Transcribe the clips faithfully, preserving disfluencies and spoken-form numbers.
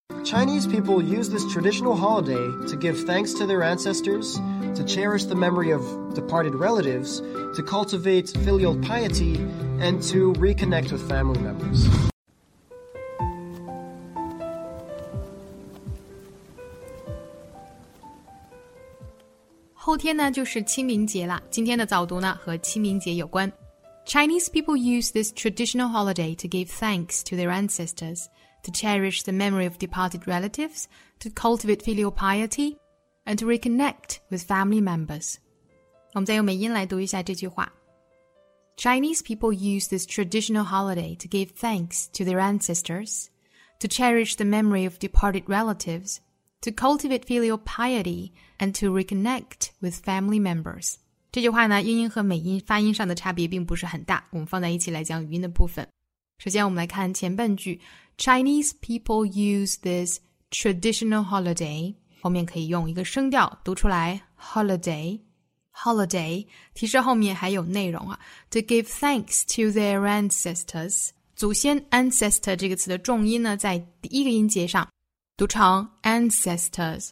Chinese people use this traditional holiday to give thanks to their ancestors, to cherish the memory of departed relatives, to cultivate filial piety, and to reconnect with family members. 后天呢就是清明节啦，今天的早读呢和清明节有关。Chinese people use this traditional holiday to give thanks to their ancestors, to cherish the memory of departed relatives, to cultivate filial piety, and to reconnect with family members. 我们再用美音来读一下这句话。Chinese people use this traditional holiday to give thanks to their ancestors, to cherish the memory of departed relatives, to cultivate filial piety, and to reconnect with family members. 这句话呢，英音和美音发音上的差别并不是很大，我们放在一起来讲语音的部分。首先我们来看前半句 Chinese people use this traditional holiday 后面可以用一个声调读出来 holiday holiday 提示后面还有内容啊 to give thanks to their ancestors 祖先 ancestor 这个词的重音呢在第一个音节上读成 ancestors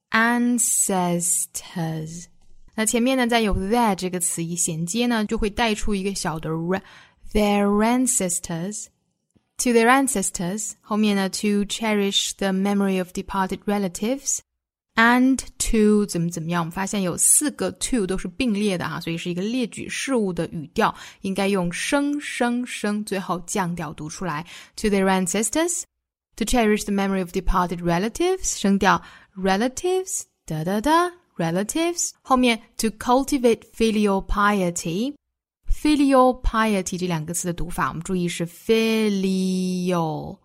ancestors 那前面呢再有 their 这个词一衔接呢就会带出一个小的 r their ancestors to their ancestors 后面呢 to cherish the memory of departed relatives and to 怎么怎么样我们发现有四个 to 都是并列的哈所以是一个列举事物的语调应该用声声声最后降调读出来 to their ancestors to cherish the memory of departed relatives 声调 relatives 哒哒哒 relatives 后面 to cultivate filial piety filial piety 这两个词的读法我们注意是 filial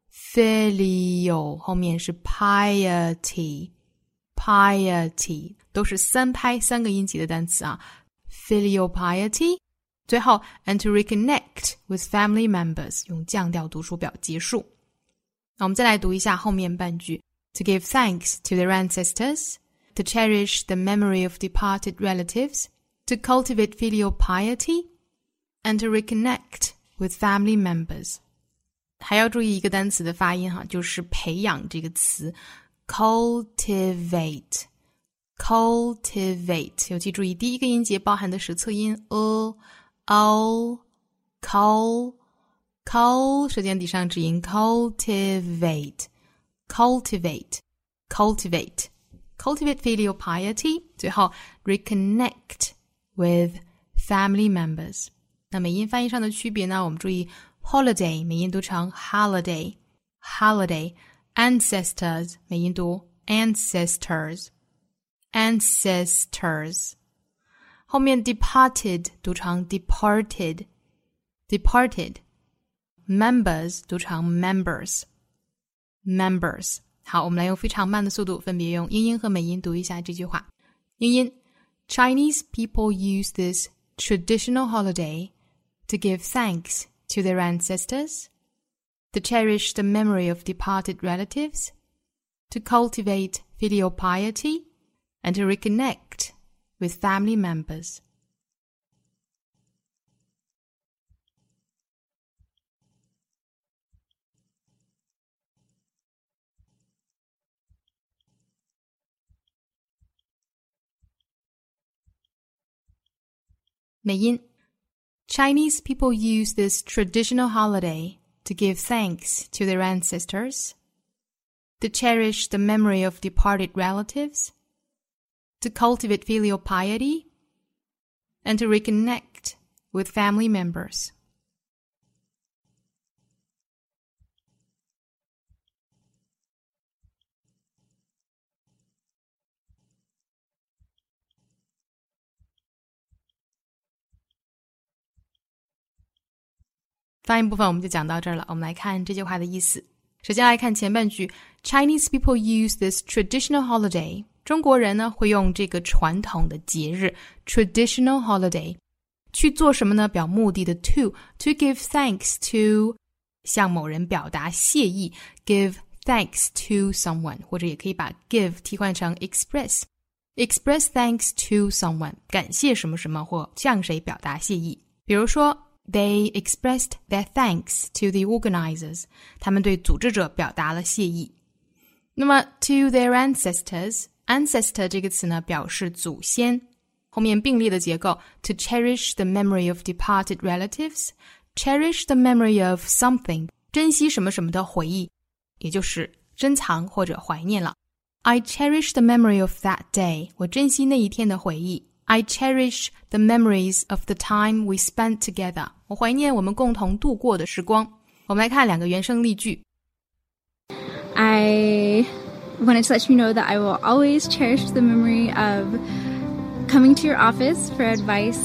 filial 后面是 piety piety 都是三拍三个音节的单词啊 filial piety 最后 and to reconnect with family members 用降调读书表结束那我们再来读一下后面半句 to give thanks to their ancestors to cherish the memory of departed relatives to cultivate filial piety and to reconnect with family members 还要注意一个单词的发音哈就是培养这个词 cultivate cultivate 尤其注意第一个音节包含的实测音 o o cul cul 舌尖底上指音 cultivate cultivate cultivate cultivate filial piety 最后 reconnect with family members 那美音发音上的区别呢我们注意 holiday 美音读成 holiday holiday ancestors 美音读 ancestors ancestors 后面 departed 读成 departed departed members 读成 members members 好我们来用非常慢的速度分别用英音和美音读一下这句话英音 Chinese people use this traditional holiday to give thanks to their ancestors, to cherish the memory of departed relatives, to cultivate filial piety, and to reconnect with family members. 美音 Chinese people use this traditional holiday to give thanks to their ancestors, to cherish the memory of departed relatives, to cultivate filial piety, and to reconnect with family members. 发音部分我们就讲到这儿了我们来看这句话的意思首先来看前半句 Chinese people use this traditional holiday 中国人呢会用这个传统的节日 traditional holiday 去做什么呢表目的的 to to give thanks to 向某人表达谢意 give thanks to someone 或者也可以把 give 替换成 express express thanks to someone 感谢什么什么或向谁表达谢意比如说They expressed their thanks to the organizers. 他们对组织者表达了谢意。 那么 to their ancestors, ancestor 这个词呢表示祖先，后面并列的结构 to cherish the memory of departed relatives, cherish the memory of something, 珍惜什么什么的回忆，也就是珍藏或者怀念了。I cherish the memory of that day, 我珍惜那一天的回忆。I cherish the memories of the time we spent together, 我怀念我们共同度过的时光。我们来看两个原声例句。 I wanted to let you know that I will always cherish the memory of coming to your office for advice.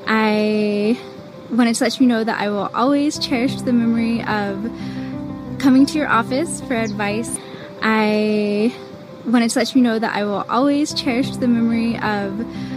I wanted to let you know that I will always cherish the memory of coming to your office for advice. I wanted to let you know that I will always cherish the memory of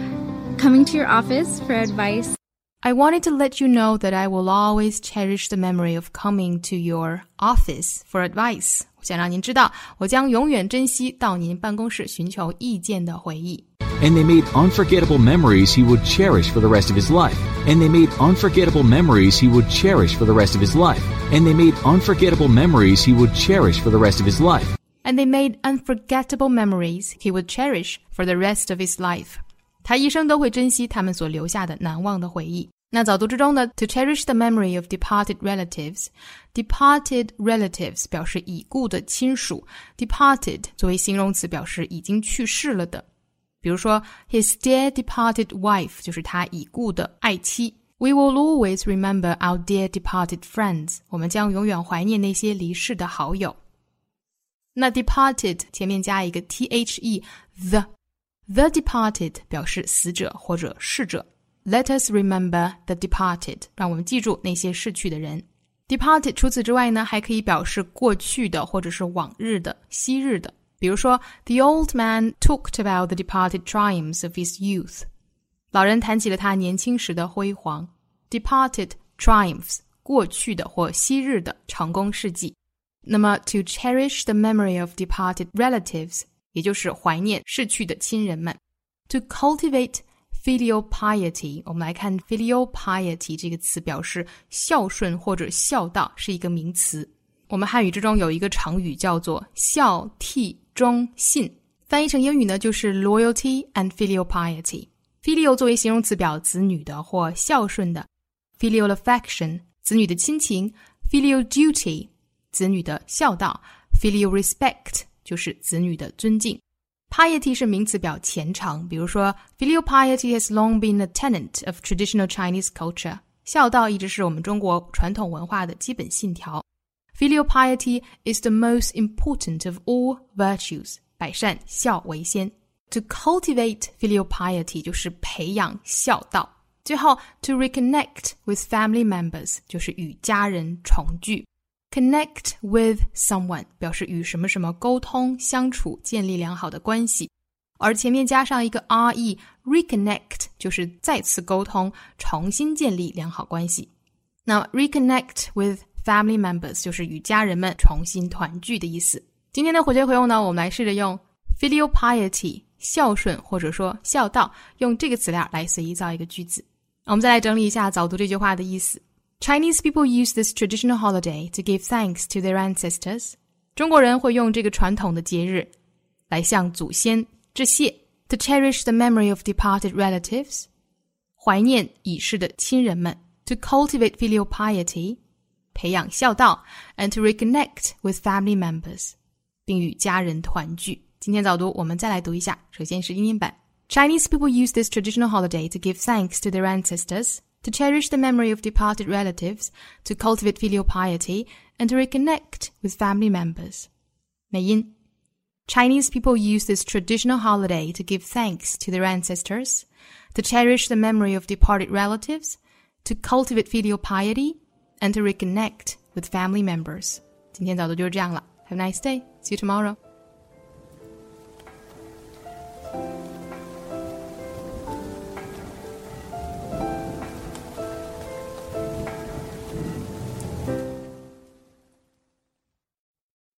coming to your office for advice. I wanted to let you know that I will always cherish the memory of coming to your office for advice. 我想让您知道，我将永远珍惜到您办公室寻求意见的回忆。 And they made unforgettable memories he would cherish for the rest of his life. And they made unforgettable memories he would cherish for the rest of his life. And they made unforgettable memories he would cherish for the rest of his life. And they made unforgettable memories he would cherish for the rest of his life. 他一生都会珍惜他们所留下的难忘的回忆。那早读之中呢 to cherish the memory of departed relatives. Departed relatives 表示已故的亲属。Departed 作为形容词表示已经去世了的。比如说 his dear departed wife 就是他已故的爱妻。We will always remember our dear departed friends. 我们将永远怀念那些离世的好友。那 departed 前面加一个 the, the. The departed 表示死者或者逝者。Let us remember the departed. 让我们记住那些逝去的人。Departed 除此之外呢，还可以表示过去的或者是往日的、昔日的。比如说 The old man talked about the departed triumphs of his youth. 老人谈起了他年轻时的辉煌。Departed triumphs 过去的或昔日的成功事迹。那么 to cherish the memory of departed relatives 也就是怀念逝去的亲人们。To cultivate filial piety, 我们来看 filial piety 这个词表示孝顺或者孝道，是一个名词。我们汉语之中有一个成语叫做孝悌忠信，翻译成英语呢就是 loyalty and filial piety。 filial 作为形容词表子女的或孝顺的。 filial affection 子女的亲情。 filial duty 子女的孝道。 filial respect 就是子女的尊敬。Piety 是名词表虔诚，比如说 Filial piety has long been a tenet of traditional Chinese culture. 孝道一直是我们中国传统文化的基本信条。Filial piety is the most important of all virtues. 百善孝为先。To cultivate filial piety 就是培养孝道。最后 to reconnect with family members 就是与家人重聚。Connect with someone 表示与什么什么沟通、相处、建立良好的关系，而前面加上一个 re, reconnect 就是再次沟通，重新建立良好关系。那 reconnect with family members 就是与家人们重新团聚的意思。今天的活学活用呢，我们来试着用 filial piety 孝顺或者说孝道，用这个词料来随意造一个句子。我们再来整理一下早读这句话的意思。Chinese people use this traditional holiday to give thanks to their ancestors. 中国人会用这个传统的节日来向祖先致谢。To cherish the memory of departed relatives. 怀念已逝的亲人们。To cultivate filial piety. 培养孝道。And to reconnect with family members. 并与家人团聚。今天早读我们再来读一下，首先是英音版。Chinese people use this traditional holiday to give thanks to their ancestors.To cherish the memory of departed relatives, to cultivate filial piety, and to reconnect with family members. 美音 Chinese people use this traditional holiday to give thanks to their ancestors, to cherish the memory of departed relatives, to cultivate filial piety, and to reconnect with family members. 今天早读就是这样了。Have a nice day. See you tomorrow.